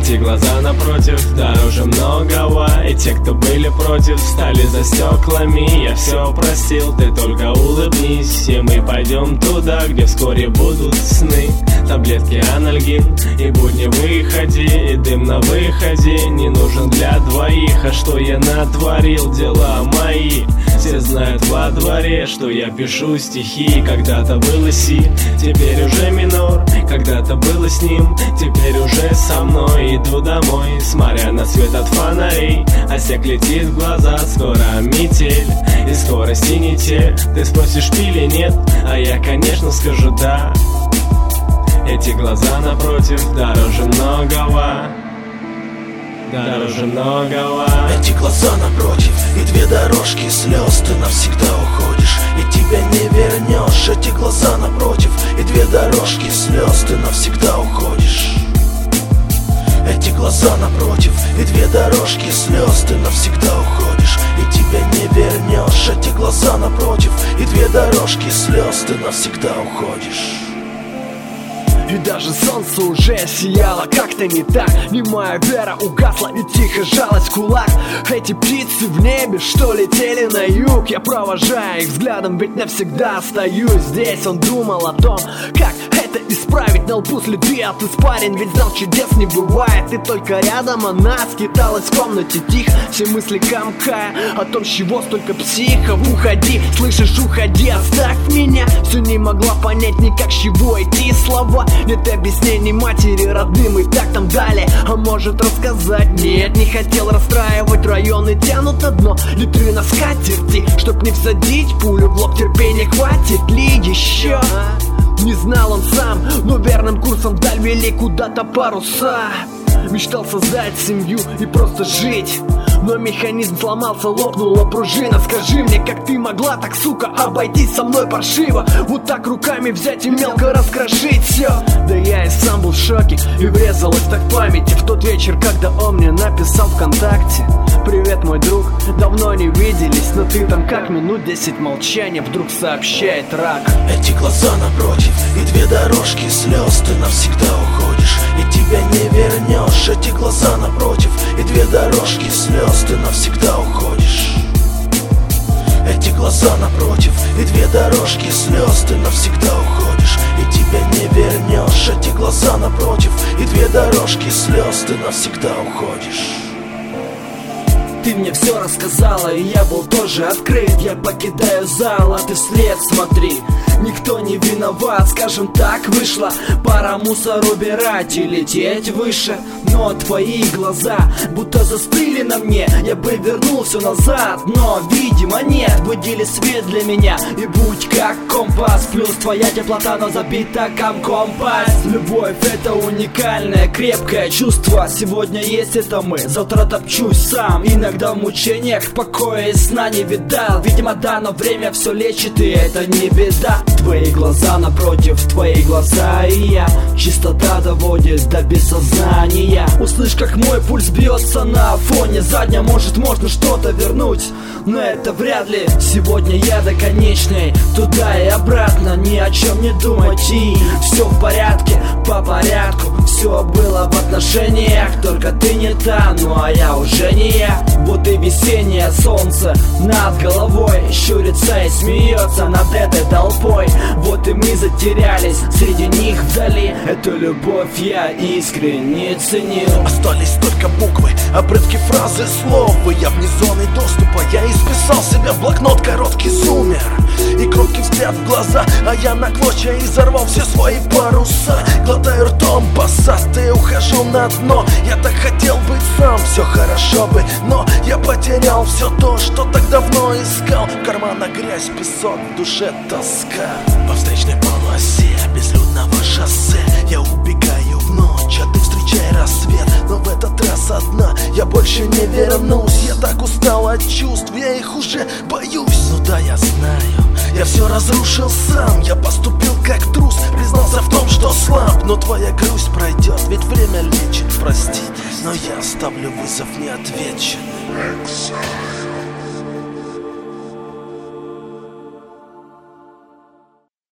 Эти глаза напротив дороже многого, и те, кто были против, стали за стеклами. Я все простил, ты только улыбнись, и мы пойдем туда, где вскоре будут сны. Таблетки анальгин и будни выходи, и дым на выходе не нужен для двоих. А что я натворил, дела мои все знают во дворе, что я пишу стихи. Когда-то было си, теперь уже минор. Когда-то было с ним, теперь уже со мной. Иду домой, смотря на свет от фонарей, а снег летит в глаза, скоро метель и скорости не те. Ты спросишь, пили нет, а я, конечно, скажу да. Эти глаза напротив дороже многого, дороже многого. Эти глаза напротив и две дорожки слез, ты навсегда уходишь и тебя не вернешь. Эти глаза напротив и две дорожки слез, ты навсегда уходишь. Эти глаза напротив и две дорожки слез, ты навсегда уходишь и тебя не вернешь. Эти глаза напротив и две дорожки слез, ты навсегда уходишь. И даже солнце уже сияло как-то не так. Немая вера угасла и тихо жалась в кулак. Эти птицы в небе, что летели на юг, я провожаю их взглядом, ведь навсегда остаюсь здесь. Он думал о том, как это исправить. На лбу следы от испарин, ведь знал, чудес не бывает. И только рядом она скиталась в комнате тихо, все мысли комкая о том, с чего столько психов. Уходи, слышишь, уходи, оставь меня. Все не могла понять никак, с чего эти слова. Нет объяснений матери родным, и так там далее. А может рассказать? Нет, не хотел расстраивать. Районы тянут на дно, литры на скатерти. Чтоб не всадить пулю в лоб, терпения хватит ли еще? Не знал он сам, но верным курсом вдаль вели куда-то паруса. Мечтал создать семью и просто жить, но механизм сломался, лопнула пружина. Скажи мне, как ты могла так, сука, обойтись со мной паршиво? Вот так руками взять и мелко раскрошить все. Да я и сам был в шоке, и врезалась так в памяти в тот вечер, когда он мне написал ВКонтакте: привет, мой друг, давно не виделись, но ты там как? Минут 10 молчания, вдруг сообщает рак. Эти глаза напротив и две дорожки слез, ты навсегда уходишь и тебя не вернешь. Эти глаза напротив и две дорожки слез, ты навсегда уходишь. Эти глаза напротив и две дорожки слез, ты навсегда уходишь и тебя не вернешь. Эти глаза напротив и две дорожки слез, ты навсегда уходишь. Ты мне все рассказала, и я был тоже открыт. Я покидаю зал, а ты вслед смотри. Никто не виноват, скажем так, вышло. Пора мусор убирать и лететь выше. Но твои глаза будто застыли на мне. Я бы вернул все назад, но, видимо, нет. Будили свет для меня и будь как компас. Плюс твоя теплота, но забита комком пасть. Любовь — это уникальное, крепкое чувство. Сегодня есть это мы, завтра топчусь сам. Иногда в мучениях покоя и сна не видал. Видимо, да, но время все лечит, и это не беда. Твои глаза напротив, твои глаза и я. Чистота доводит до бессознания. Услышь, как мой пульс бьется на фоне задня. Может, можно что-то вернуть, но это вряд ли. Сегодня я до конечной, туда и обратно, ни о чем не думать. И все в порядке, по порядку. Все было в отношениях, только ты не та, ну а я уже не я. Вот и весеннее солнце над головой щурится и смеется над этой толпой. Вот и мы затерялись среди них вдали. Эту любовь я искренне ценил. Остались только буквы, обрывки фразы, слов. И я вне зоны доступа, я исписал себе в блокнот короткий зумер и кроткий взгляд в глаза. А я на клочья изорвал все свои паруса. Глотаю ртом посад и ухожу на дно. Я так хотел быть сам, все хорошо бы, но я потерял все то, что так давно искал. В карманах грязь, песок, в душе тоска. По встречной полосе безлюдного шоссе я убегаю в ночь, а ты встречай рассвет. Но в этот раз одна, я больше не вернусь. Я так устал от чувств, я их уже боюсь. Ну да, я знаю, я все разрушил сам. Я поступил как трус, признался в том, что слаб. Но твоя грусть пройдет, ведь время лечит, прости. Но я оставлю вызов неотвеченным.